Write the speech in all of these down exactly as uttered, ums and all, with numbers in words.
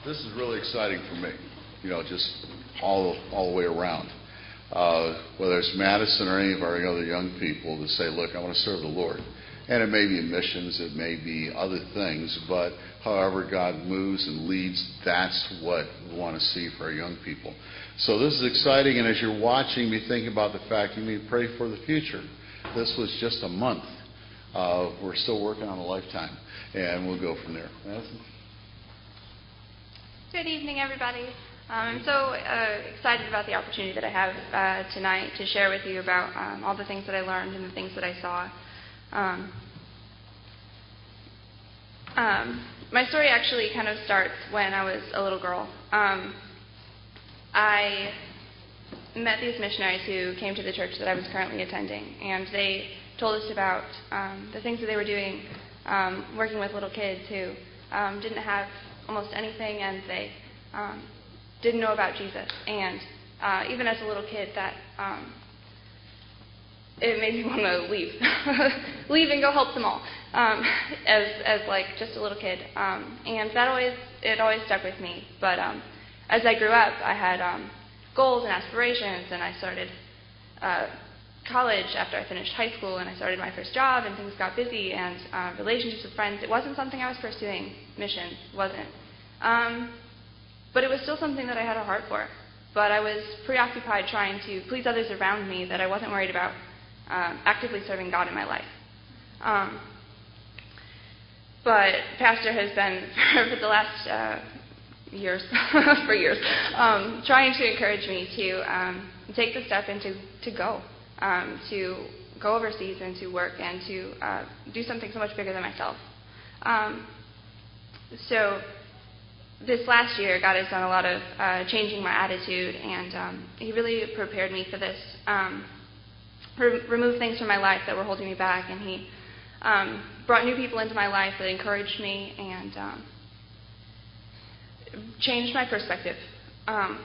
this is really exciting for me, you know, just all all the way around. Uh, whether it's Madison or any of our other young people to say, look, I want to serve the Lord. And it may be missions, it may be other things, but however God moves and leads, that's what we want to see for our young people. So this is exciting, and as you're watching, be thinking about the fact you need to pray for the future. This was just a month. Uh, we're still working on a lifetime, and we'll go from there. Madison? Good evening, everybody. Um, I'm so uh, excited about the opportunity that I have uh, tonight to share with you about um, all the things that I learned and the things that I saw. Um, um, my story actually kind of starts when I was a little girl. Um, I met these missionaries who came to the church that I was currently attending, and they told us about um, the things that they were doing, um, working with little kids who um, didn't have almost anything, and they um, didn't know about Jesus. And uh, even as a little kid, that um, it made me want to leave, leave and go help them all, um, as as like just a little kid. Um, and that always it always stuck with me. But um, as I grew up, I had um, goals and aspirations, and I started uh, college after I finished high school, and I started my first job, and things got busy, and uh, relationships with friends. It wasn't something I was pursuing. Missions wasn't. Um, But it was still something that I had a heart for. But I was preoccupied trying to please others around me that I wasn't worried about um, actively serving God in my life. Um, but Pastor has been, for the last uh, years, for years, um, trying to encourage me to um, take the step and to, to go, um, to go overseas and to work and to uh, do something so much bigger than myself. Um, so... This last year, God has done a lot of uh, changing my attitude, and um, He really prepared me for this. Um, re- removed things from my life that were holding me back, and He um, brought new people into my life that encouraged me and um, changed my perspective. Um,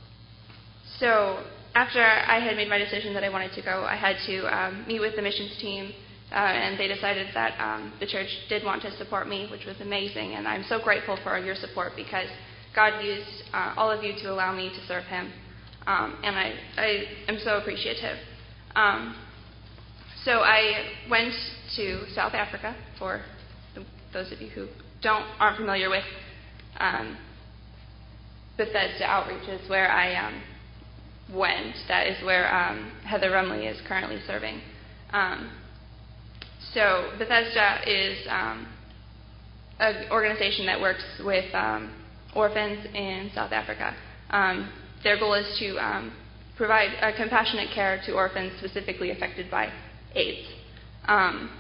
so after I had made my decision that I wanted to go, I had to um, meet with the missions team. Uh, and they decided that um, the church did want to support me, which was amazing. And I'm so grateful for your support because God used uh, all of you to allow me to serve Him. Um, and I, I am so appreciative. Um, so I went to South Africa, for the, those of you who don't aren't familiar with um, Bethesda Outreach, is where I um, went. That is where um, Heather Rumley is currently serving. Um, So Bethesda is um, an organization that works with um, orphans in South Africa. Um, their goal is to um, provide uh, compassionate care to orphans specifically affected by AIDS. Um,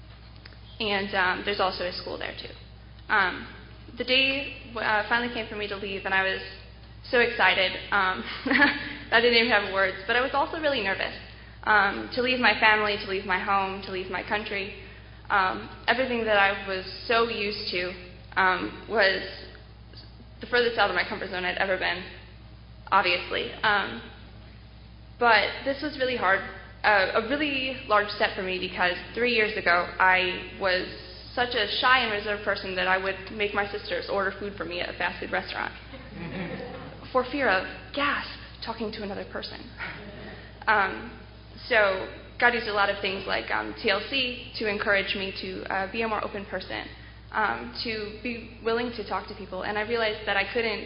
and um, there's also a school there too. Um, the day uh, finally came for me to leave, and I was so excited. Um, I didn't even have words, but I was also really nervous. Um, to leave my family, to leave my home, to leave my country. Um, everything that I was so used to um, was the furthest out of my comfort zone I'd ever been, obviously. Um, but this was really hard, uh, a really large step for me because three years ago I was such a shy and reserved person that I would make my sisters order food for me at a fast food restaurant for fear of, gasp, talking to another person. Um, So God used a lot of things like um, T L C to encourage me to uh, be a more open person, um, to be willing to talk to people. And I realized that I couldn't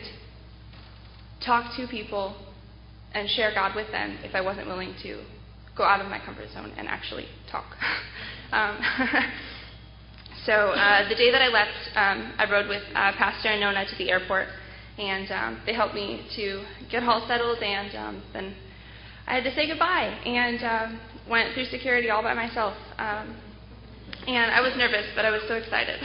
talk to people and share God with them if I wasn't willing to go out of my comfort zone and actually talk. um, so uh, the day that I left, um, I rode with uh, Pastor and Nona to the airport, and um, they helped me to get all settled, and um, then I had to say goodbye and um, went through security all by myself. Um, and I was nervous, but I was so excited.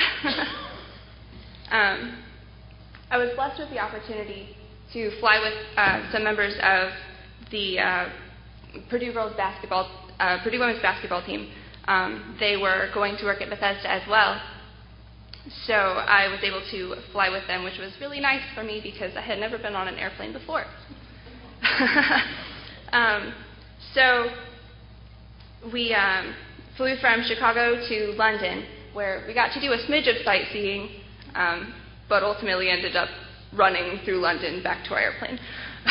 um, I was blessed with the opportunity to fly with uh, some members of the uh, Purdue girls basketball, uh, Purdue women's basketball team. Um, they were going to work at Bethesda as well. So I was able to fly with them, which was really nice for me because I had never been on an airplane before. Um, so we um, flew from Chicago to London, where we got to do a smidge of sightseeing, um, but ultimately ended up running through London back to our airplane.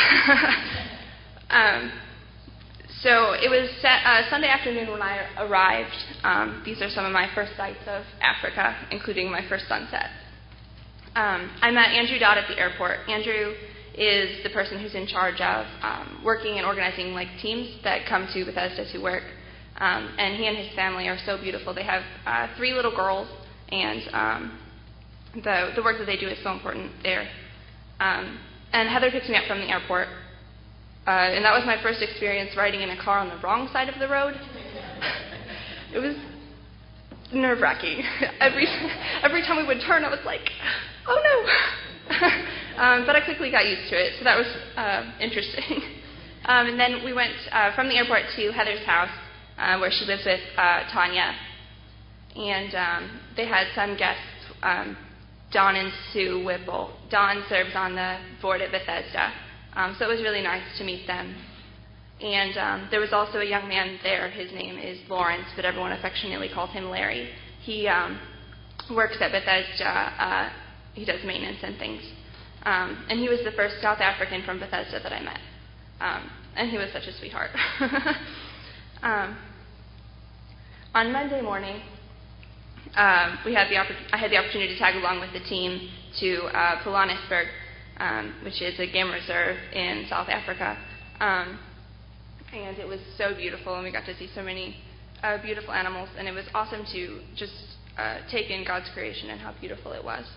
um, so it was set, uh, Sunday afternoon when I arrived. Um, these are some of my first sights of Africa, including my first sunset. Um, I met Andrew Dodd at the airport. Andrew is the person who's in charge of um, working and organizing like teams that come to Bethesda to work. Um, and he and his family are so beautiful. They have uh, three little girls, and um, the the work that they do is so important there. Um, and Heather picked me up from the airport, uh, and that was my first experience riding in a car on the wrong side of the road. It was nerve-wracking. Every every time we would turn, I was like, oh no. um, but I quickly got used to it, so that was uh, interesting. um, and then we went uh, from the airport to Heather's house, uh, where she lives with uh, Tanya. And um, they had some guests, um, Don and Sue Whipple. Don serves on the board at Bethesda, um, so it was really nice to meet them. And um, there was also a young man there. His name is Lawrence, but everyone affectionately calls him Larry. He um, works at Bethesda. Uh, he does maintenance and things. Um, and he was the first South African from Bethesda that I met. Um, and he was such a sweetheart. um, on Monday morning, uh, we had the oppor- I had the opportunity to tag along with the team to uh, Pulanesberg, um, which is a game reserve in South Africa. Um, And it was so beautiful, and we got to see so many uh, beautiful animals, and it was awesome to just uh, take in God's creation and how beautiful it was.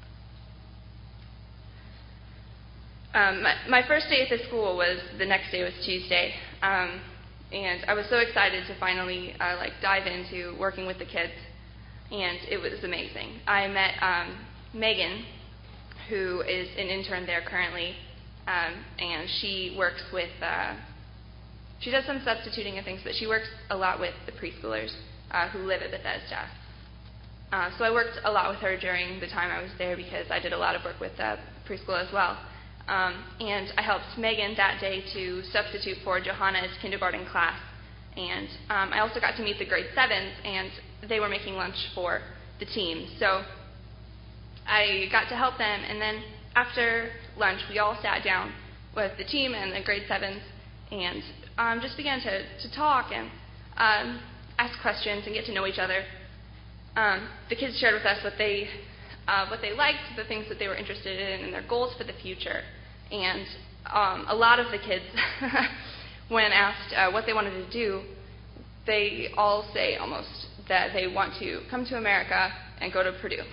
Um, my, my first day at the school was the next day was Tuesday, um, and I was so excited to finally uh, like dive into working with the kids, and it was amazing. I met um, Megan, who is an intern there currently, um, and she works with. Uh, She does some substituting and things, but she works a lot with the preschoolers uh, who live at Bethesda. Uh, so I worked a lot with her during the time I was there because I did a lot of work with uh, preschool as well. Um, and I helped Megan that day to substitute for Johanna's kindergarten class. And um, I also got to meet the grade sevens, and they were making lunch for the team. So I got to help them, and then after lunch, we all sat down with the team and the grade sevens, and um, just began to, to talk and um, ask questions and get to know each other. Um, the kids shared with us what they uh, what they liked, the things that they were interested in, and their goals for the future. And um, a lot of the kids, when asked uh, what they wanted to do, they all say almost that they want to come to America and go to Purdue.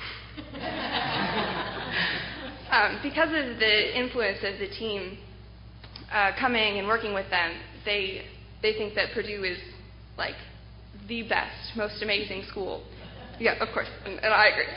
um, because of the influence of the team uh, coming and working with them, they they think that Purdue is like the best, most amazing school. Yeah, of course, and, and I agree.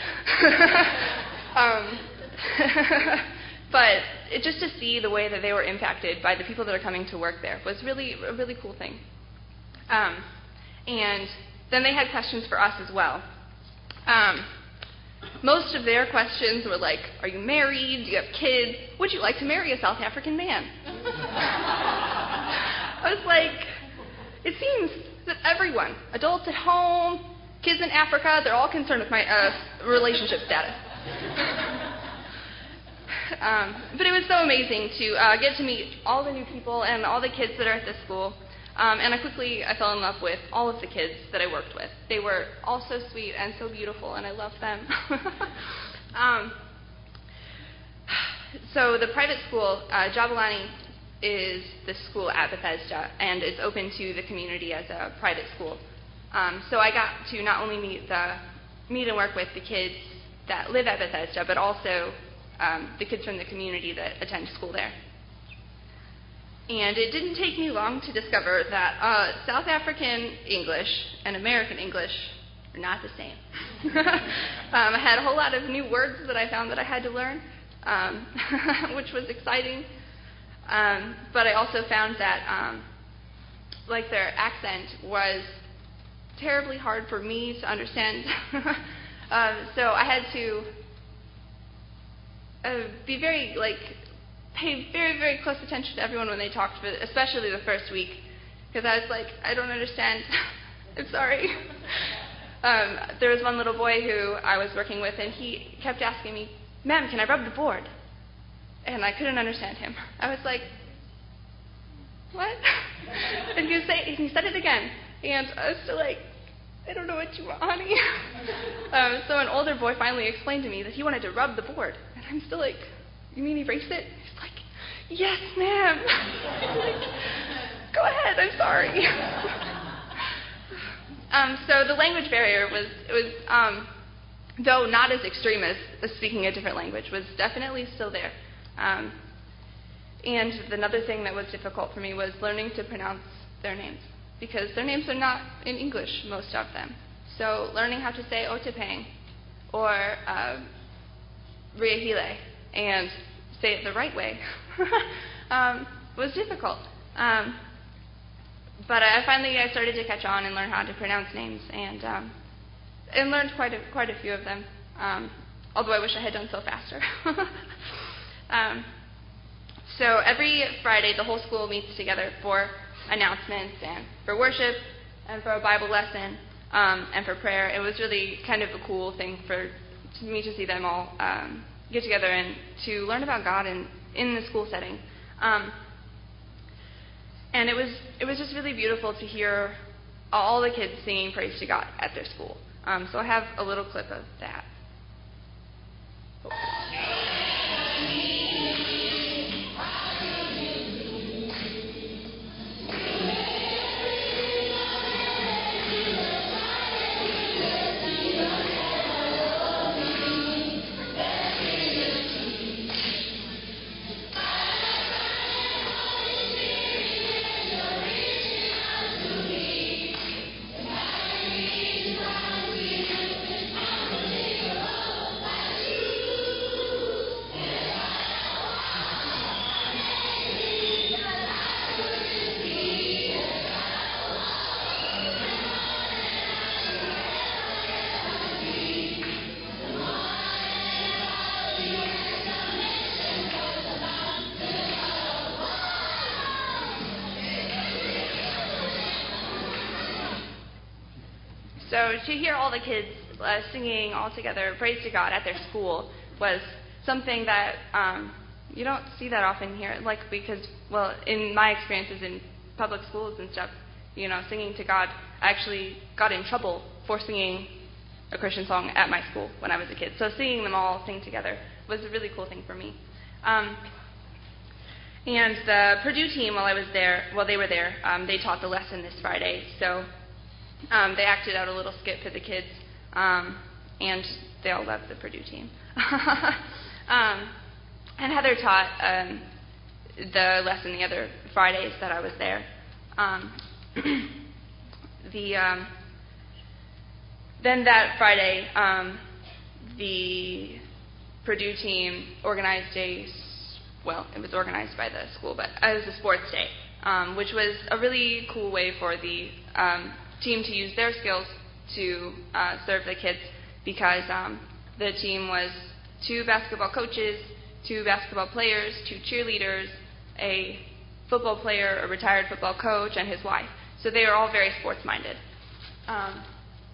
um, but it, just to see the way that they were impacted by the people that are coming to work there was really a really cool thing. Um, and then they had questions for us as well. Um, most of their questions were like, are you married? Do you have kids? Would you like to marry a South African man? I was like, it seems that everyone, adults at home, kids in Africa, they're all concerned with my uh, relationship status. um, but it was so amazing to uh, get to meet all the new people and all the kids that are at this school. Um, and I quickly I fell in love with all of the kids that I worked with. They were all so sweet and so beautiful, and I loved them. um, so the private school, uh, Jabulani, is the school at Bethesda, and it's open to the community as a private school. Um, so I got to not only meet the meet and work with the kids that live at Bethesda, but also um, the kids from the community that attend school there. And it didn't take me long to discover that uh, South African English and American English are not the same. um, I had a whole lot of new words that I found that I had to learn, um, which was exciting. Um, but I also found that, um, like, their accent was terribly hard for me to understand. um, so I had to uh, be very, like, pay very, very close attention to everyone when they talked, but especially the first week, because I was like, I don't understand. I'm sorry. Um, there was one little boy who I was working with, and he kept asking me, ma'am, can I rub the board? and I couldn't understand him. I was like, what? And he, was say, and he said it again, and I was still like, I don't know what you want, honey. um, so an older boy finally explained to me that he wanted to rub the board, and I'm still like, you mean erase it? He's like, yes, ma'am. I'm like, go ahead, I'm sorry. um, so the language barrier was, it was, um, though not as extreme as, as speaking a different language, was definitely still there. Um, and another thing that was difficult for me was learning to pronounce their names, because their names are not in English, most of them. So learning how to say Otepang or uh, Riahile and say it the right way um, was difficult. Um, but I finally I started to catch on and learn how to pronounce names, and um, and learned quite a, quite a few of them, um, although I wish I had done so faster. um, so every Friday, the whole school meets together for announcements and for worship and for a Bible lesson um, and for prayer. It was really kind of a cool thing for me to see them all um, get together and to learn about God in, in the school setting. Um, and it was it was just really beautiful to hear all the kids singing praise to God at their school. Um, so I have a little clip of that. Oh. So to hear all the kids uh, singing all together praise to God at their school was something that um, you don't see that often here. Like because, well, in my experiences in public schools and stuff, you know, singing to God, I actually got in trouble for singing a Christian song at my school when I was a kid. So seeing them all sing together was a really cool thing for me. Um, and the Purdue team, while I was there, while they were there, um, they taught the lesson this Friday. So Um, they acted out a little skit for the kids, um, and they all loved the Purdue team. um, and Heather taught um, the lesson the other Fridays that I was there. Um, the um, then that Friday, um, the Purdue team organized a well, it was organized by the school, but it was a sports day, um, which was a really cool way for the um, team to use their skills to uh, serve the kids, because um, the team was two basketball coaches, two basketball players, two cheerleaders, a football player, a retired football coach, and his wife. So they were all very sports-minded. Um,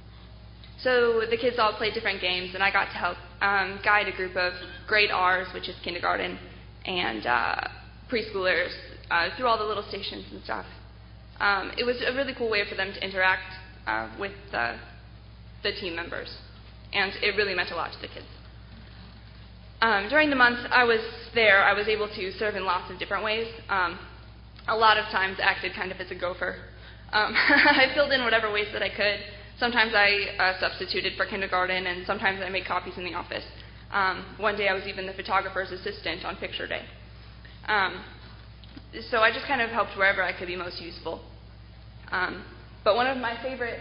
so the kids all played different games, and I got to help um, guide a group of grade R's, which is kindergarten, and uh, preschoolers uh, through all the little stations and stuff. Um, it was a really cool way for them to interact uh, with uh, the team members, and it really meant a lot to the kids. Um, during the month I was there, I was able to serve in lots of different ways. Um, a lot of times acted kind of as a gopher. Um, I filled in whatever ways that I could. Sometimes I uh, substituted for kindergarten, and sometimes I made copies in the office. Um, one day I was even the photographer's assistant on picture day. Um, So I just kind of helped wherever I could be most useful. Um, but one of my favorite,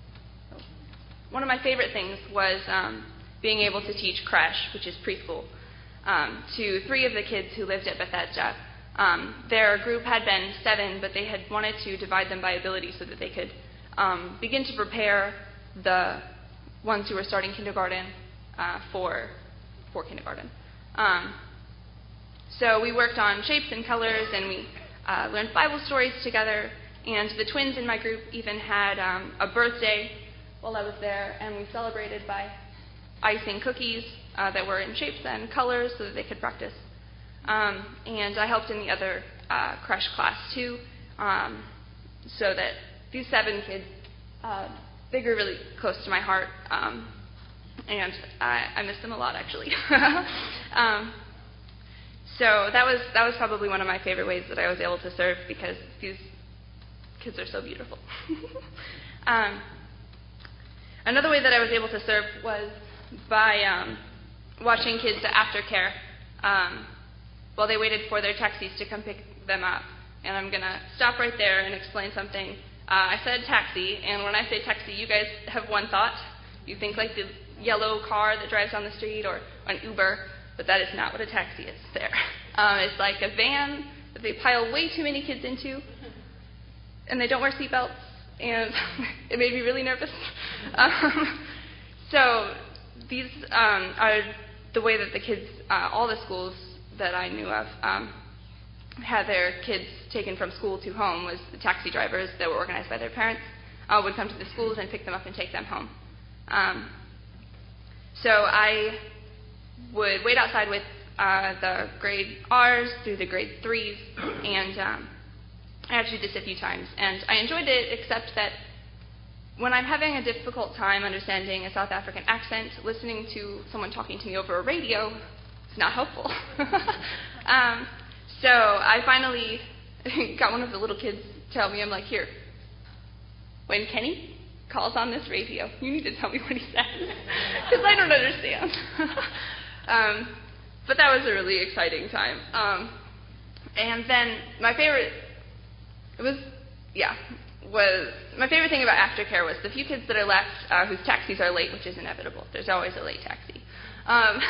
one of my favorite things was um, being able to teach creche, which is preschool, um, to three of the kids who lived at Bethesda. Um, their group had been seven, but they had wanted to divide them by ability so that they could um, begin to prepare the ones who were starting kindergarten uh, for for kindergarten. Um, So we worked on shapes and colors, and we uh, learned Bible stories together. And the twins in my group even had um, a birthday while I was there, and we celebrated by icing cookies uh, that were in shapes and colors so that they could practice. Um, and I helped in the other uh, crush class too, um, so that these seven kids, uh, they grew really close to my heart, um, and I, I miss them a lot actually. um, so that was that was probably one of my favorite ways that I was able to serve, because these kids are so beautiful. um, another way that I was able to serve was by um, watching kids at aftercare um, while they waited for their taxis to come pick them up. And I'm going to stop right there and explain something. Uh, I said taxi, and when I say taxi, you guys have one thought. You think like the yellow car that drives down the street, or an Uber, but that is not what a taxi is there. Um, it's like a van that they pile way too many kids into, and they don't wear seatbelts, and it made me really nervous. Um, so these um, are the way that the kids, uh, all the schools that I knew of, um, had their kids taken from school to home. Was the taxi drivers that were organized by their parents uh, would come to the schools and pick them up and take them home. Um, so I would wait outside with uh, the grade R's through the grade threes, and um, I actually did this a few times, and I enjoyed it, except that when I'm having a difficult time understanding a South African accent, listening to someone talking to me over a radio is not helpful. um, so I finally got one of the little kids to tell me, I'm like, here, when Kenny calls on this radio, you need to tell me what he says, because I don't understand. um, but that was a really exciting time. Um, and then my favorite, it was, yeah, was, my favorite thing about aftercare was the few kids that are left uh, whose taxis are late, which is inevitable. There's always a late taxi. Um,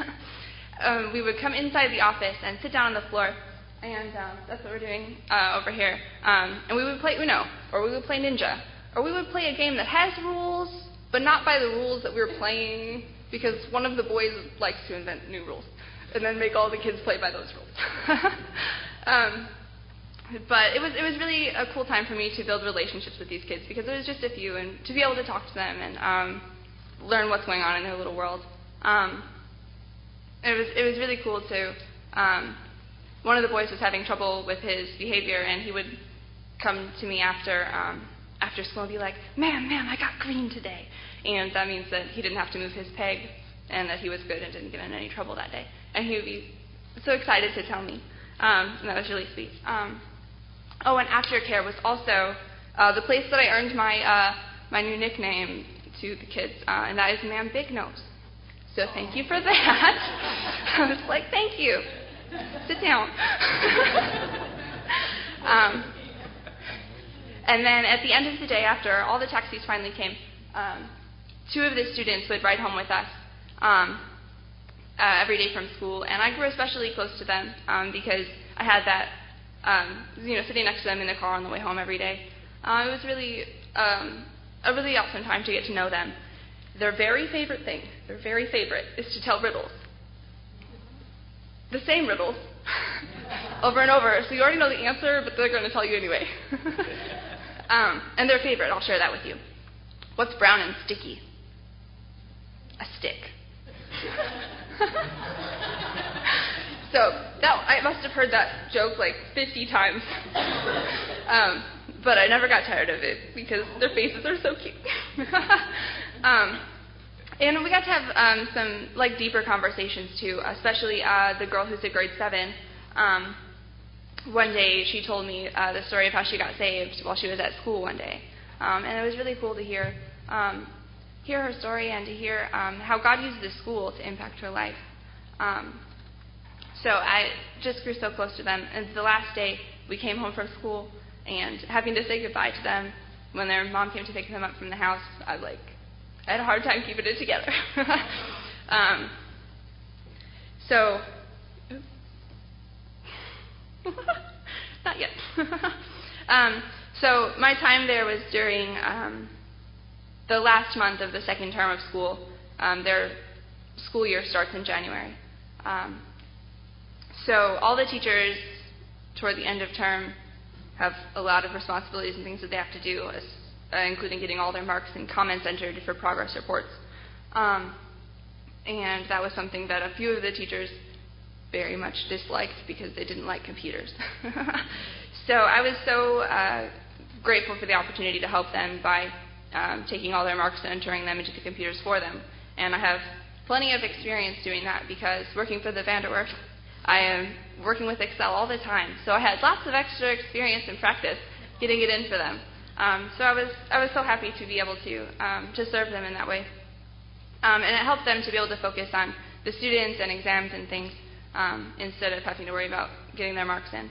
um, we would come inside the office and sit down on the floor, and um, that's what we're doing uh, over here. Um, and we would play Uno, or we would play Ninja, or we would play a game that has rules, but not by the rules that we were playing, because one of the boys likes to invent new rules and then make all the kids play by those rules. um, But it was it was really a cool time for me to build relationships with these kids, because there was just a few, and to be able to talk to them and um, learn what's going on in their little world. Um, it was it was really cool to. Um, one of the boys was having trouble with his behavior, and he would come to me after um, after school and be like, "Ma'am, ma'am, I got green today," and that means that he didn't have to move his peg, and that he was good and didn't get in any trouble that day. And he would be so excited to tell me, um, and that was really sweet. Um, Oh, and aftercare was also uh, the place that I earned my uh, my new nickname to the kids, uh, and that is Ma'am Big Nose. So thank you for that. I was like, thank you. Sit down. um, and then at the end of the day, after all the taxis finally came, um, two of the students would ride home with us um, uh, every day from school, and I grew especially close to them um, because I had that. Um, you know, sitting next to them in the car on the way home every day. Uh, it was really um, a really awesome time to get to know them. Their very favorite thing, their very favorite, is to tell riddles. The same riddles over and over. So you already know the answer, but they're going to tell you anyway. um, and their favorite, I'll share that with you. What's brown and sticky? A stick. So that, I must have heard that joke like fifty times. um, but I never got tired of it because their faces are so cute. um, and we got to have um, some like deeper conversations too, especially uh, the girl who's at grade seven. Um, one day she told me uh, the story of how she got saved while she was at school one day. Um, and it was really cool to hear um, hear her story and to hear um, how God used the school to impact her life. Um, So I just grew so close to them. And the last day, we came home from school, and having to say goodbye to them when their mom came to pick them up from the house, I was like, I had a hard time keeping it together. um, so, not yet. um, so my time there was during um, the last month of the second term of school. Um, their school year starts in January. Um, So all the teachers, toward the end of term, have a lot of responsibilities and things that they have to do, as, uh, including getting all their marks and comments entered for progress reports. Um, and that was something that a few of the teachers very much disliked because they didn't like computers. So I was so uh, grateful for the opportunity to help them by um, taking all their marks and entering them into the computers for them. And I have plenty of experience doing that because working for the Vanderwerf, I am working with Excel all the time. So I had lots of extra experience and practice getting it in for them. Um, so I was I was so happy to be able to um, to serve them in that way. Um, and it helped them to be able to focus on the students and exams and things um, instead of having to worry about getting their marks in.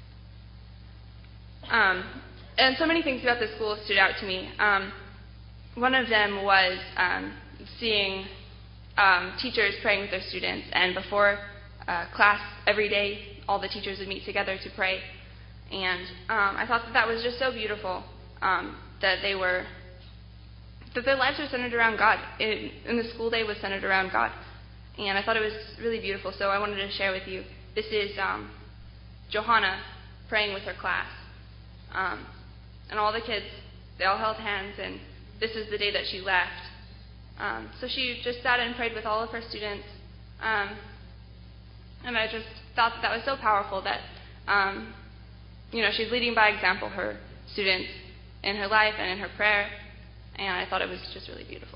Um, and so many things about the school stood out to me. Um, one of them was um, seeing um, teachers praying with their students. And before uh, class, every day, all the teachers would meet together to pray. And um, I thought that that was just so beautiful, um, that they were, that their lives were centered around God. It, and the school day was centered around God. And I thought it was really beautiful, so I wanted to share with you. This is um, Johanna praying with her class. Um, and all the kids, they all held hands, and this is the day that she left. Um, so she just sat and prayed with all of her students. Um, and I just thought that that was so powerful that, um, you know, she's leading by example her students in her life and in her prayer. And I thought it was just really beautiful.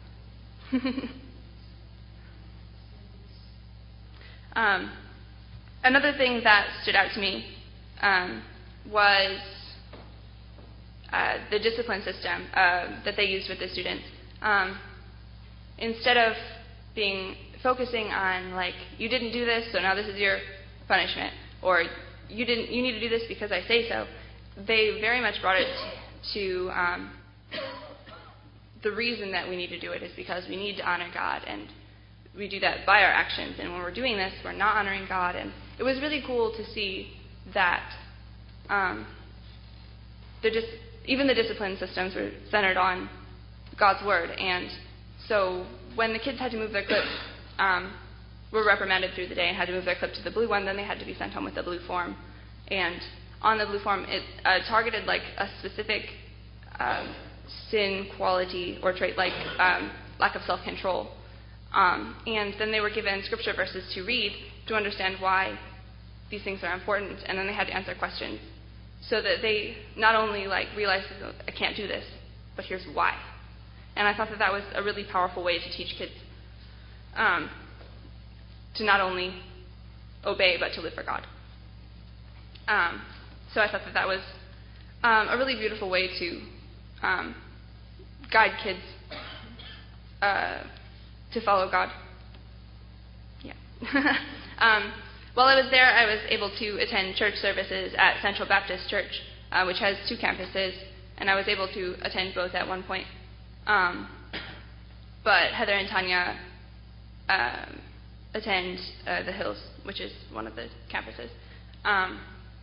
um, another thing that stood out to me um, was uh, the discipline system uh, that they used with the students. Um, instead of being focusing on, like, you didn't do this, so now this is your punishment, or you didn't, you need to do this because I say so, they very much brought it to um, the reason that we need to do it is because we need to honor God, and we do that by our actions. And when we're doing this, we're not honoring God. And it was really cool to see that um, the dis- even the discipline systems were centered on God's word. And so when the kids had to move their clips, um, were reprimanded through the day and had to move their clip to the blue one, then they had to be sent home with the blue form. And on the blue form, it uh, targeted like a specific um, sin quality or trait, like um, lack of self-control. Um, and then they were given scripture verses to read to understand why these things are important, and then they had to answer questions so that they not only like realized, I can't do this, but here's why. And I thought that that was a really powerful way to teach kids um, to not only obey, but to live for God. Um, so I thought that that was um, a really beautiful way to um, guide kids uh, to follow God. Yeah. um, while I was there, I was able to attend church services at Central Baptist Church, uh, which has two campuses, and I was able to attend both at one point. Um, but Heather and Tanya uh, attend uh, the Hills, which is one of the campuses. Um,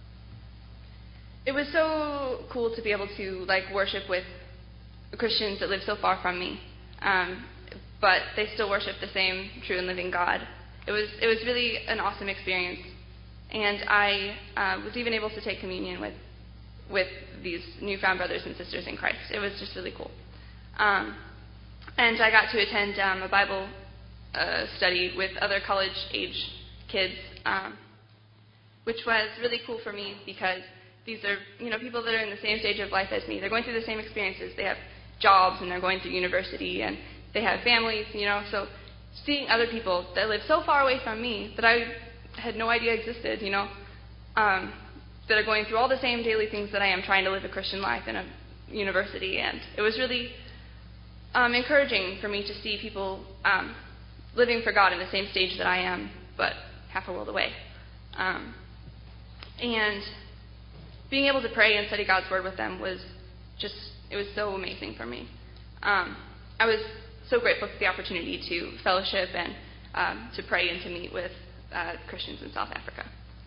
it was so cool to be able to like worship with Christians that live so far from me, um, but they still worship the same true and living God. It was it was really an awesome experience, and I uh, was even able to take communion with with these newfound brothers and sisters in Christ. It was just really cool. Um, and I got to attend um, a Bible uh, study with other college-age kids, um, which was really cool for me because these are, you know, people that are in the same stage of life as me. They're going through the same experiences. They have jobs, and they're going through university, and they have families, you know. So seeing other people that live so far away from me that I had no idea existed, you know, um, that are going through all the same daily things that I am, trying to live a Christian life in a university. And it was really um, encouraging for me to see people um, living for God in the same stage that I am, but half a world away. Um, and being able to pray and study God's Word with them was just, it was so amazing for me. Um, I was so grateful for the opportunity to fellowship and um, to pray and to meet with uh, Christians in South Africa.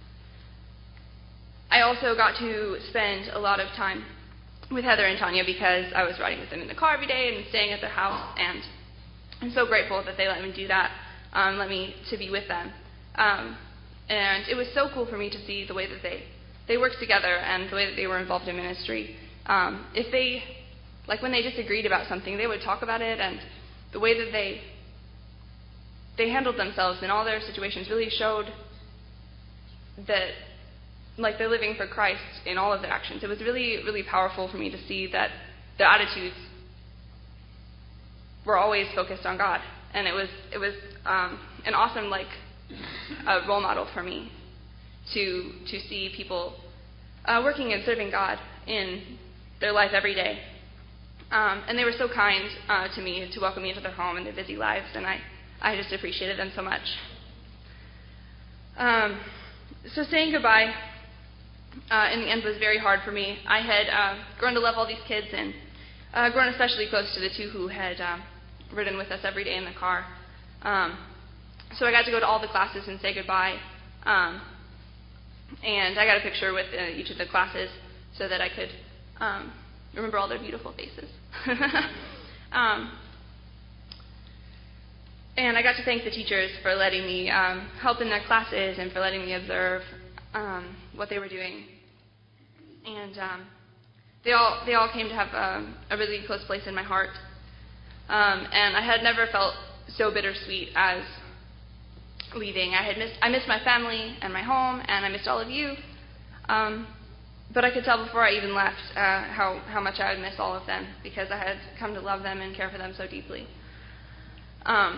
I also got to spend a lot of time with Heather and Tanya because I was riding with them in the car every day and staying at their house, and I'm so grateful that they let me do that, um, let me to be with them. Um, and it was so cool for me to see the way that they, they worked together and the way that they were involved in ministry. Um, if they, like when they disagreed about something, they would talk about it, and the way that they they handled themselves in all their situations really showed that, like, they're living for Christ in all of their actions. It was really, really powerful for me to see that their attitudes were always focused on God. And it was it was um, an awesome, like, uh, role model for me to to see people uh, working and serving God in their life every day. Um, and they were so kind uh, to me to welcome me into their home and their busy lives, and I, I just appreciated them so much. Um, so saying goodbye uh, in the end was very hard for me. I had uh, grown to love all these kids and uh, grown especially close to the two who had uh, ridden with us every day in the car. Um, so I got to go to all the classes and say goodbye. Um, and I got a picture with uh, each of the classes so that I could um, remember all their beautiful faces. um, and I got to thank the teachers for letting me um, help in their classes and for letting me observe um, what they were doing. And um, they all they all came to have um, a really close place in my heart. Um, and I had never felt so bittersweet as leaving. I had missed I missed my family and my home, and I missed all of you. Um, but I could tell before I even left uh, how how much I would miss all of them, because I had come to love them and care for them so deeply. Um,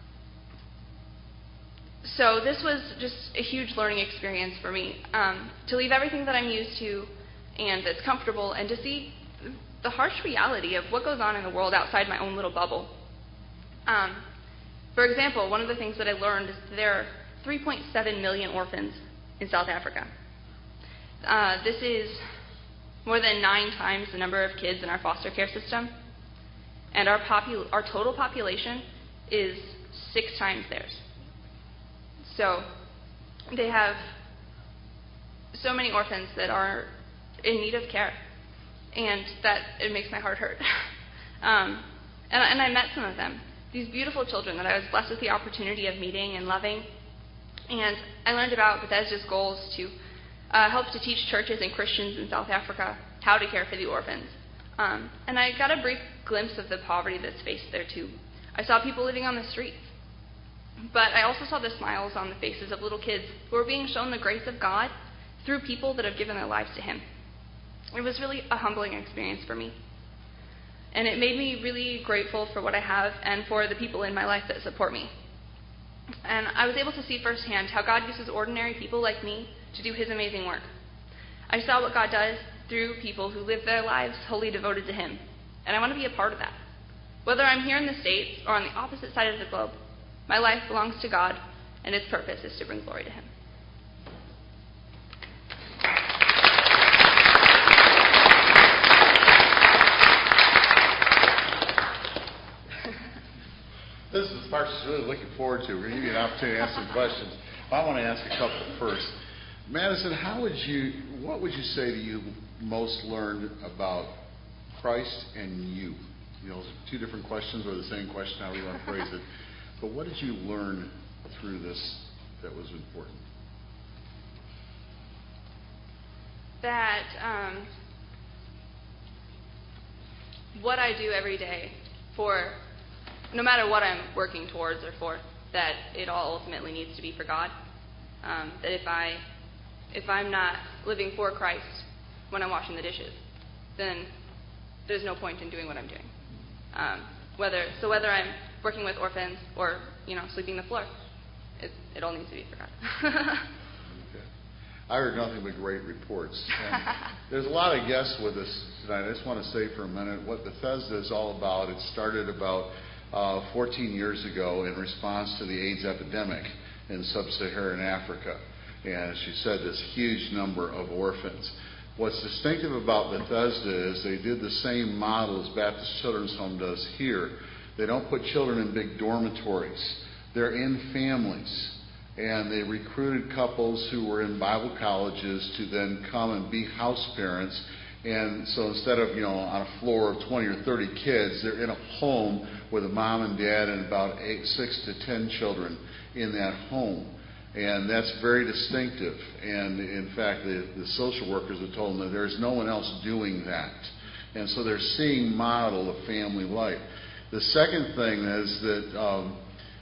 so this was just a huge learning experience for me, um, to leave everything that I'm used to and that's comfortable, and to see the harsh reality of what goes on in the world outside my own little bubble. Um, for example, one of the things that I learned is that there are three point seven million orphans in South Africa. Uh, this is more than nine times the number of kids in our foster care system, and our, popu- our total population is six times theirs. So they have so many orphans that are in need of care, and that it makes my heart hurt. um, and, and I met some of them, these beautiful children that I was blessed with the opportunity of meeting and loving. And I learned about Bethesda's goals to uh, help to teach churches and Christians in South Africa how to care for the orphans. Um, and I got a brief glimpse of the poverty that's faced there too. I saw people living on the streets, but I also saw the smiles on the faces of little kids who were being shown the grace of God through people that have given their lives to Him. It was really a humbling experience for me. And it made me really grateful for what I have and for the people in my life that support me. And I was able to see firsthand how God uses ordinary people like me to do His amazing work. I saw what God does through people who live their lives wholly devoted to Him. And I want to be a part of that. Whether I'm here in the States or on the opposite side of the globe, my life belongs to God, and its purpose is to bring glory to Him. This is the part she's really looking forward to. We're going to give you an opportunity to ask some questions. I want to ask a couple first. Madison, how would you, what would you say to you most learned about Christ and you? You know, two different questions or the same question, however you want to phrase it. But what did you learn through this that was important? That um, what I do every day, for no matter what I'm working towards or for, that it all ultimately needs to be for God. Um, that if I, if I'm not living for Christ when I'm washing the dishes, then there's no point in doing what I'm doing. Um, whether so whether I'm working with orphans or, you know, sweeping the floor, it, it all needs to be for God. Okay. I heard nothing but great reports. And there's a lot of guests with us tonight. I just want to say for a minute what Bethesda is all about. It started about uh, fourteen years ago in response to the AIDS epidemic in sub-Saharan Africa. And as she said, this huge number of orphans. What's distinctive about Bethesda is they did the same model as Baptist Children's Home does here. They don't put children in big dormitories. They're in families. And they recruited couples who were in Bible colleges to then come and be house parents. And so instead of, you know, on a floor of twenty or thirty kids, they're in a home with a mom and dad and about eight, six to ten children in that home. And that's very distinctive. And in fact, the, the social workers have told them that there's no one else doing that. And so they're seeing model of family life. The second thing is that um,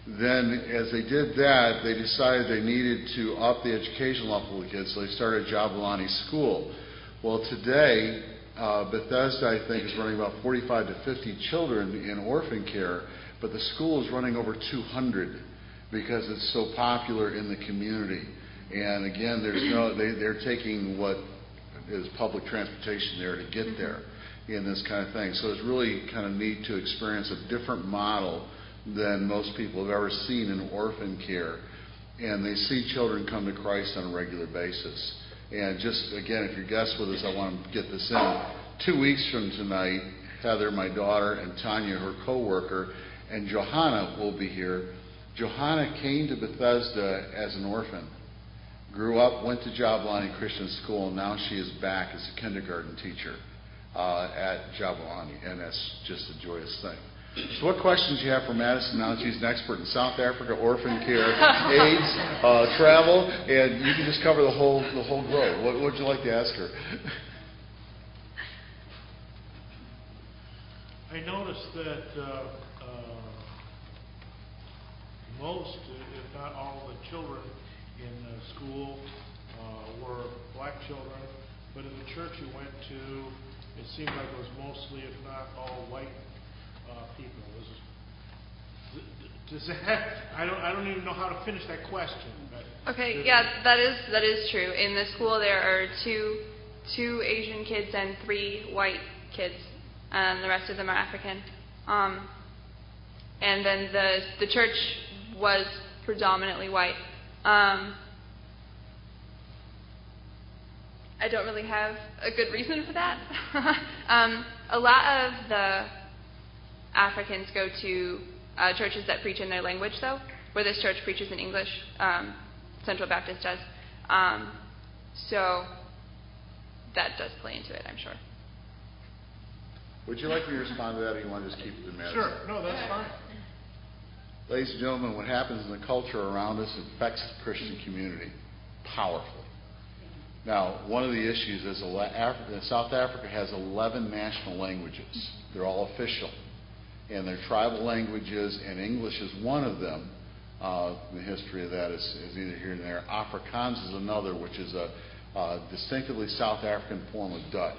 Then, as they did that, they decided they needed to up the education level of the kids, so they started Jabulani School. Well, today, uh, Bethesda, I think, is running about forty-five to fifty children in orphan care, but the school is running over two hundred because it's so popular in the community. And again, there's no, they, they're taking what is public transportation there to get there in this kind of thing. So it's really kind of neat to experience a different model than most people have ever seen in orphan care. And they see children come to Christ on a regular basis. And just, again, if you're guests with us, I want to get this in. Two weeks from tonight, Heather, my daughter, and Tanya, her co-worker, and Johanna will be here. Johanna came to Bethesda as an orphan, grew up, went to Jabulani Christian School, and now she is back as a kindergarten teacher uh, at Jabulani, and that's just a joyous thing. So what questions do you have for Madison now that she's an expert in South Africa, orphan care, AIDS, uh, travel, and you can just cover the whole the whole globe. What would you like to ask her? I noticed that uh, uh, most, if not all, of the children in the school uh, were black children, but in the church you went to, it seemed like it was mostly, if not all, white uh, people. Was, does that, I don't, I don't even know how to finish that question. But okay, yeah, that is that is true. In the school, there are two two Asian kids and three white kids, and the rest of them are African. Um, and then the the church was predominantly white. Um, I don't really have a good reason for that. um, a lot of the Africans go to uh, churches that preach in their language, though, where this church preaches in English. Um, Central Baptist does. Um, so that does play into it, I'm sure. Would you like me to respond to that, or you want to just keep it to Madison? Sure. No, that's fine. Ladies and gentlemen, what happens in the culture around us affects the Christian community powerfully. Now, one of the issues is Af- South Africa has eleven national languages. They're all official. And they're tribal languages, and English is one of them. Uh, the history of that is, is either here and there. Afrikaans is another, which is a uh, distinctively South African form of Dutch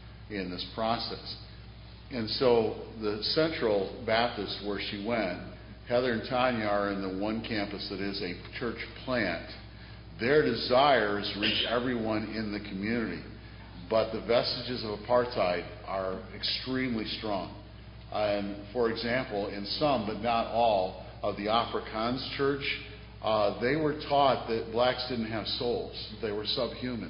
in this process. And so the Central Baptist, where she went, Heather and Tanya are in the one campus that is a church plant. Their desire is to reach everyone in the community, but the vestiges of apartheid are extremely strong. And for example, in some, but not all, of the Afrikaans church, uh, they were taught that blacks didn't have souls, that they were subhuman.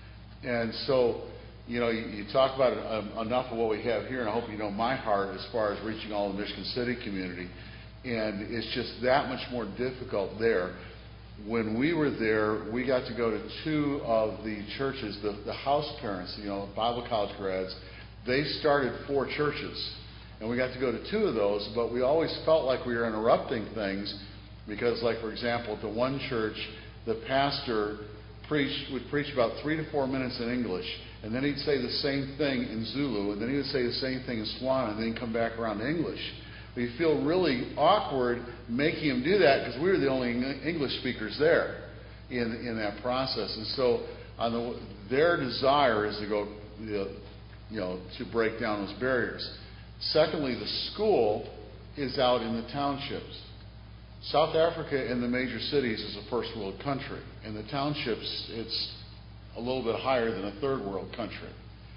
And so, you know, you, you talk about uh, enough of what we have here, and I hope you know my heart as far as reaching all the Michigan City community. And it's just that much more difficult there. When we were there, we got to go to two of the churches, the, the house parents, you know, Bible college grads. They started four churches, and we got to go to two of those, but we always felt like we were interrupting things because, like, for example, at the one church, the pastor preached would preach about three to four minutes in English, and then he'd say the same thing in Zulu, and then he would say the same thing in Swan, and then he'd come back around to English. We feel really awkward making him do that because we were the only English speakers there in in that process. And so on the, their desire is to go, you know, to break down those barriers. Secondly, the school is out in the townships. South Africa in the major cities is a first world country. In the townships, it's a little bit higher than a third world country.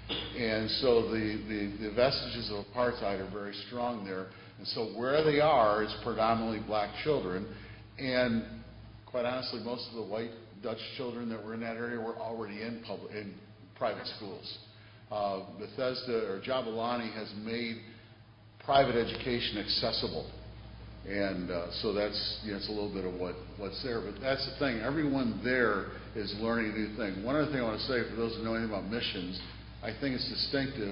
And so the, the, the vestiges of apartheid are very strong there. And so where they are is predominantly black children. And quite honestly, most of the white Dutch children that were in that area were already in public, in private schools. Uh, Bethesda or Jabulani has made private education accessible. And uh, so that's, you know, it's a little bit of what, what's there. But that's the thing. Everyone there is learning a new thing. One other thing I want to say, for those who know anything about missions, I think it's distinctive.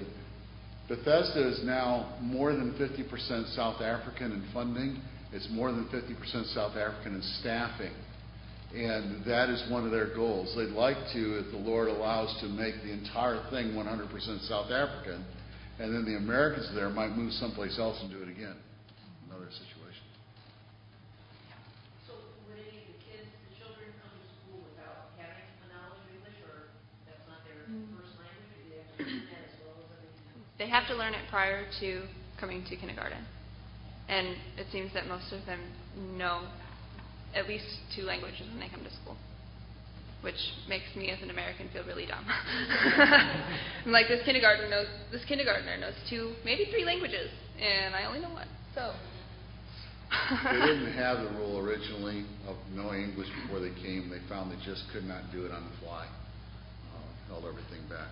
Bethesda is now more than fifty percent South African in funding. It's more than fifty percent South African in staffing. And that is one of their goals. They'd like to, if the Lord allows, to make the entire thing one hundred percent South African. And then the Americans there might move someplace else and do it again. Another situation. they have to learn it prior to coming to kindergarten. And it seems that most of them know at least two languages when they come to school, which makes me as an American feel really dumb. I'm like, this kindergartner knows this kindergartner knows two, maybe three languages, and I only know one. So they didn't have the rule originally of knowing English before they came. They found they just could not do it on the fly. Uh, held everything back.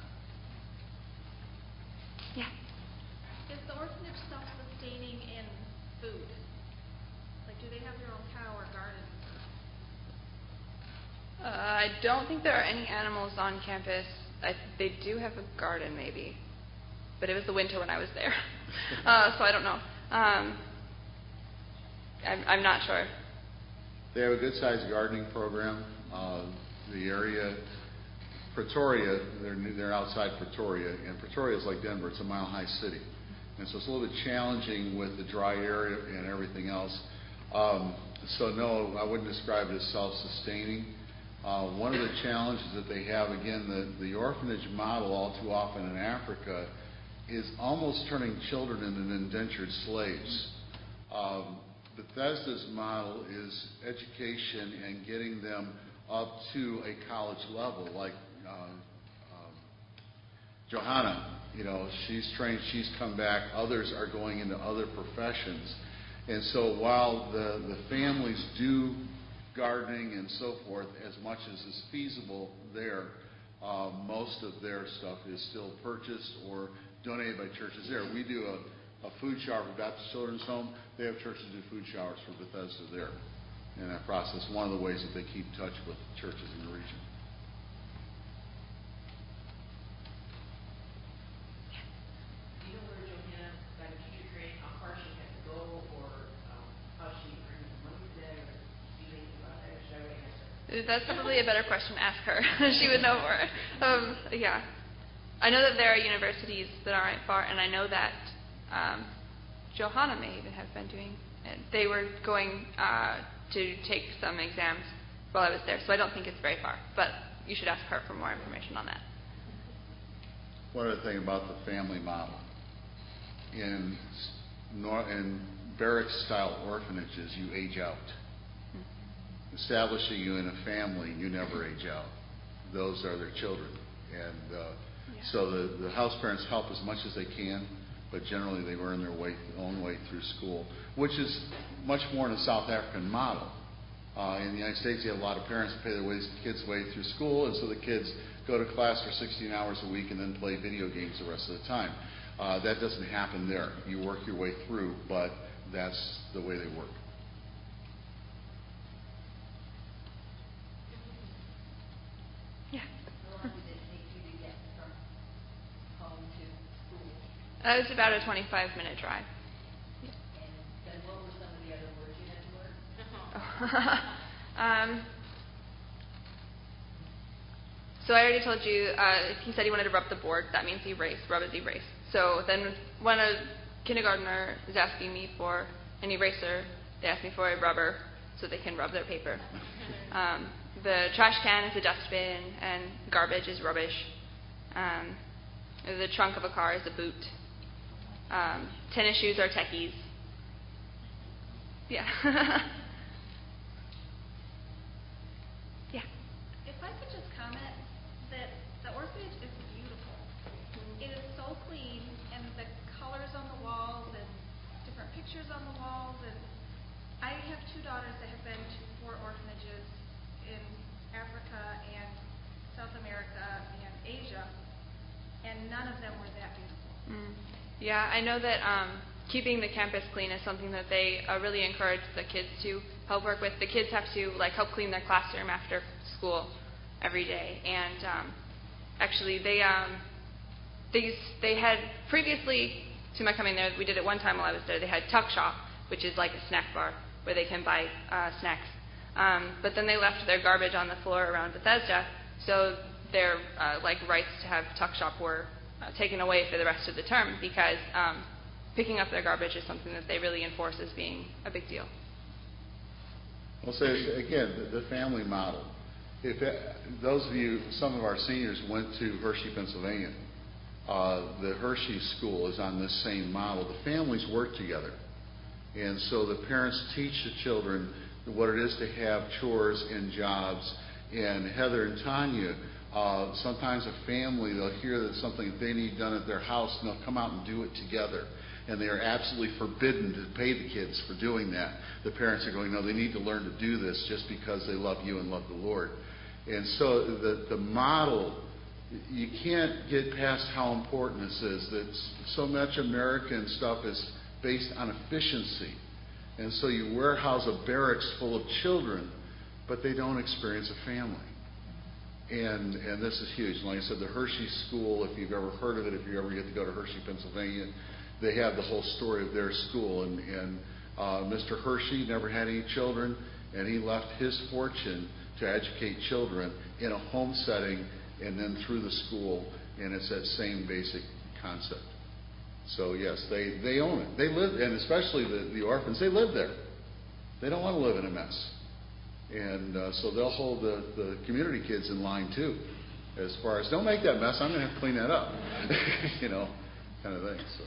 Yeah. Is the orphanage self-sustaining in food? Like, do they have their own cow or garden? Uh, I don't think there are any animals on campus. I, they do have a garden, maybe, but it was the winter when I was there, uh, so I don't know. Um, I'm, I'm not sure. They have a good-sized gardening program. Uh, the area, Pretoria, they're, they're outside Pretoria, and Pretoria is like Denver. It's a mile-high city. And so it's a little bit challenging with the dry area and everything else. Um, so, no, I wouldn't describe it as self-sustaining. Uh, one of the challenges that they have, again, the, the orphanage model all too often in Africa is almost turning children into indentured slaves. Um, Bethesda's model is education and getting them up to a college level, like uh, um, Johanna. You know, she's trained, she's come back. Others are going into other professions. And so while the, the families do gardening and so forth as much as is feasible there, uh, most of their stuff is still purchased or donated by churches there. We do a, a food shower for Baptist Children's Home. They have churches do food showers for Bethesda there in that process. One of the ways that they keep touch with churches in the region. Do you know where Johanna got a teacher training, how far she had to go, or um, how she earned the money for that, or do you think about that, or should I wait and ask her? That's probably a better question. Ask her. She would know more. Um, yeah. I know that there are universities that aren't far, and I know that um, Johanna may even have been doing it. They were going uh, to take some exams while I was there, so I don't think it's very far. But you should ask her for more information on that. One other thing about the family model. In, in barrack-style orphanages, you age out. Mm-hmm. Establishing you in a family, you never age out. Those are their children. And uh, yeah. so the, the house parents help as much as they can, but generally they earn their way, own way through school, which is much more in a South African model. Uh, in the United States, you have a lot of parents that pay their ways, kids' way through school, and so the kids go to class for sixteen hours a week and then play video games the rest of the time. Uh, that doesn't happen there. You work your way through, but that's the way they work. Yeah. How long did it take you to get from home to school? Uh, it was about a twenty-five minute drive. And then what were some of the other words you had to learn? um, so I already told you, uh, he said he wanted to rub the board. That means erase. Rub is erase. So then when a kindergartner is asking me for an eraser, they ask me for a rubber so they can rub their paper. Um, the trash can is a dustbin, and garbage is rubbish. Um, the trunk of a car is a boot. Um, tennis shoes are techies. Yeah. Yeah. If I could just comment that the orphanage is beautiful. It is so clean, and the colors on the walls and different pictures on the walls. And I have two daughters that have been to four orphanages in Africa and South America and Asia, and none of them were that beautiful. Mm. Yeah, I know that um, keeping the campus clean is something that they uh, really encourage the kids to help work with. The kids have to like help clean their classroom after school every day, and um, actually they um, they they had previously to my coming there, we did it one time while I was there. They had Tuck Shop, which is like a snack bar where they can buy uh, snacks. Um, but then they left their garbage on the floor around Bethesda, so their uh, like rights to have Tuck Shop were uh, taken away for the rest of the term because um, picking up their garbage is something that they really enforce as being a big deal. I'll say again, the, the family model. If it, those of you, some of our seniors went to Hershey, Pennsylvania, uh, the Hershey School is on this same model. The families work together. And so the parents teach the children what it is to have chores and jobs. And Heather and Tanya, uh, sometimes a family, they'll hear that something they need done at their house, and they'll come out and do it together. And they are absolutely forbidden to pay the kids for doing that. The parents are going, no, they need to learn to do this just because they love you and love the Lord. And so the, the model, you can't get past how important this is. That so much American stuff is based on efficiency. And so you warehouse a barracks full of children, but they don't experience a family. And and this is huge. Like I said, the Hershey School, if you've ever heard of it, if you ever get to go to Hershey, Pennsylvania, they have the whole story of their school. And, and uh, Mister Hershey never had any children, and he left his fortune to educate children in a home setting and then through the school. And it's that same basic concept. So yes, they, they own it. They live, and especially the, the orphans, they live there. They don't want to live in a mess. And uh, so they'll hold the, the community kids in line too, as far as, don't make that mess, I'm going to have to clean that up. You know, kind of thing. So.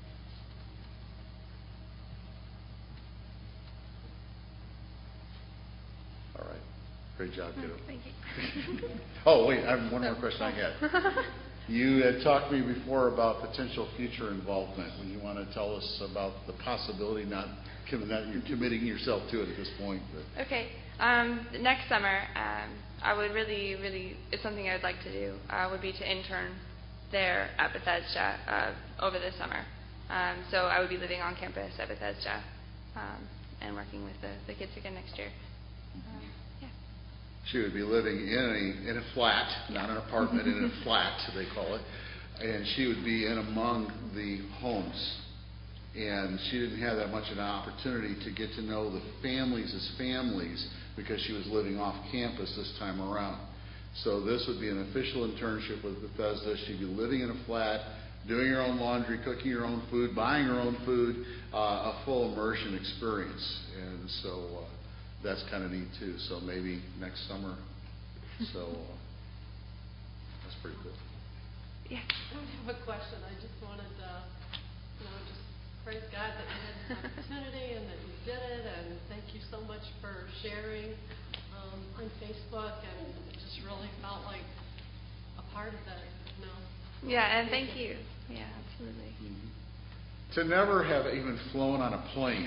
All right. Great job, kiddo. Thank you. Oh, wait, I have one more question I had. You had talked to me before about potential future involvement. Would you want to tell us about the possibility, not, not you're committing yourself to it at this point? But. Okay. Um, next summer, um, I would really, really, it's something I would like to do, uh, would be to intern there at Bethesda uh, over the summer. Um, so I would be living on campus at Bethesda um, and working with the, the kids again next year. Um, yeah. She would be living in a in a flat, not an apartment, in a flat, they call it, and she would be in among the homes. And she didn't have that much of an opportunity to get to know the families as families because she was living off campus this time around. So this would be an official internship with Bethesda. She'd be living in a flat, doing her own laundry, cooking her own food, buying her own food, uh, a full immersion experience. And so uh, that's kind of neat too. So maybe next summer. So uh, that's pretty cool. Yeah. I have a question. I just wanted to, you know, just praise God that you had this opportunity and that you did it, and thank you so much for sharing um, on Facebook, and it just really felt like a part of that, you know. Yeah, and thank you. Yeah, absolutely. Mm-hmm. To never have even flown on a plane,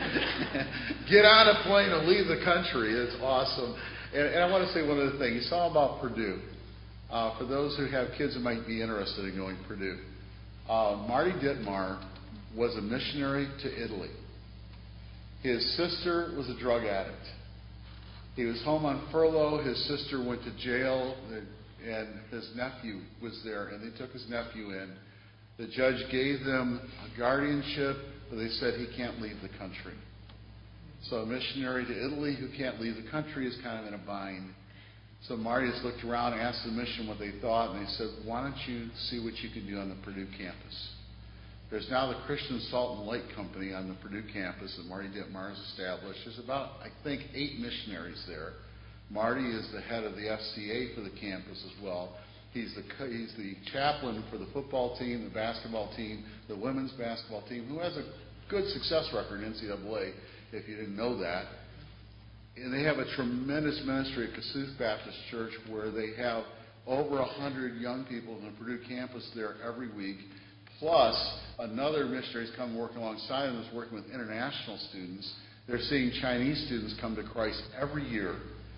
get on a plane and leave the country, it's awesome. And, and I want to say one other thing. You saw about Purdue. Uh, for those who have kids who might be interested in going to Purdue, uh, Marty Dittmar was a missionary to Italy. His sister was a drug addict. He was home on furlough. His sister went to jail, and his nephew was there, and they took his nephew in. The judge gave them a guardianship, but they said he can't leave the country. So a missionary to Italy who can't leave the country is kind of in a bind. So Marty just looked around and asked the mission what they thought, and they said, why don't you see what you can do on the Purdue campus? There's now the Christian Salt and Light Company on the Purdue campus that Marty Dittmar has established. There's about, I think, eight missionaries there. Marty is the head of the F C A for the campus as well. He's the he's the chaplain for the football team, the basketball team, the women's basketball team, who has a good success record in N C double A, if you didn't know that. And they have a tremendous ministry at Kossuth Baptist Church where they have over one hundred young people on the Purdue campus there every week. Plus, another missionary has come working alongside them is working with international students. They're seeing Chinese students come to Christ every year.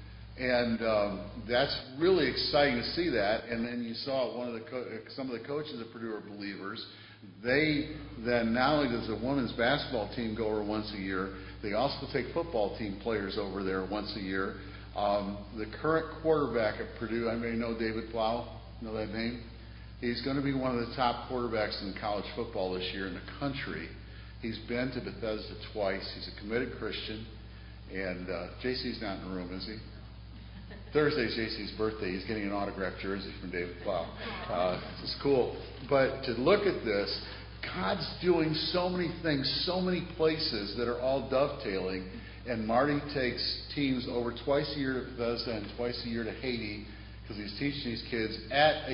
And um, that's really exciting to see that. And then you saw one of the co- some of the coaches at Purdue are believers. They then, not only does the women's basketball team go over once a year, they also take football team players over there once a year. Um, the current quarterback at Purdue, I may know David Plow, know that name? He's going to be one of the top quarterbacks in college football this year in the country. He's been to Bethesda twice. He's a committed Christian. And uh, J C's not in the room, is he? Thursday's J C's birthday. He's getting an autographed jersey from David Plow. Uh, it's cool. But to look at this, God's doing so many things, so many places that are all dovetailing. And Marty takes teams over twice a year to Bethesda and twice a year to Haiti because he's teaching these kids at a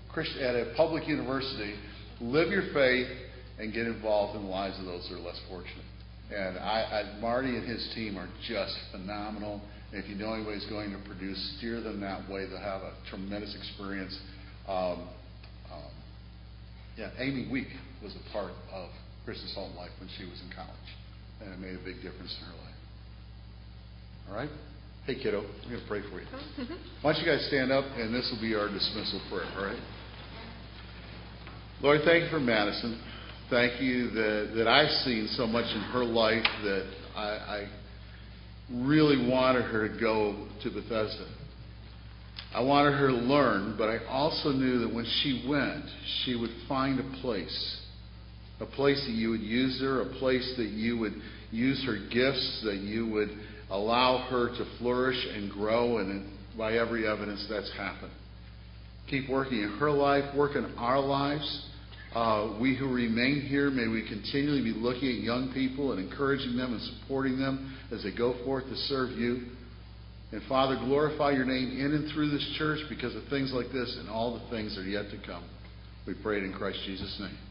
Christ, at a public university, live your faith and get involved in the lives of those that are less fortunate. And I, I, Marty and his team are just phenomenal. And if you know anybody's going to produce, steer them that way. They'll have a tremendous experience. Um, um, yeah, Amy Week was a part of Chris's home life when she was in college, and it made a big difference in her life. All right? Hey, kiddo, I'm going to pray for you. Why don't you guys stand up, and this will be our dismissal prayer, all right? Lord, thank you for Madison. Thank you that, that I've seen so much in her life that I, I really wanted her to go to Bethesda. I wanted her to learn, but I also knew that when she went, she would find a place. A place that you would use her, a place that you would use her gifts, that you would allow her to flourish and grow, and by every evidence that's happened. Keep working in her life, work in our lives. Uh, we who remain here, may we continually be looking at young people and encouraging them and supporting them as they go forth to serve you. And Father, glorify your name in and through this church because of things like this and all the things that are yet to come. We pray it in Christ Jesus' name.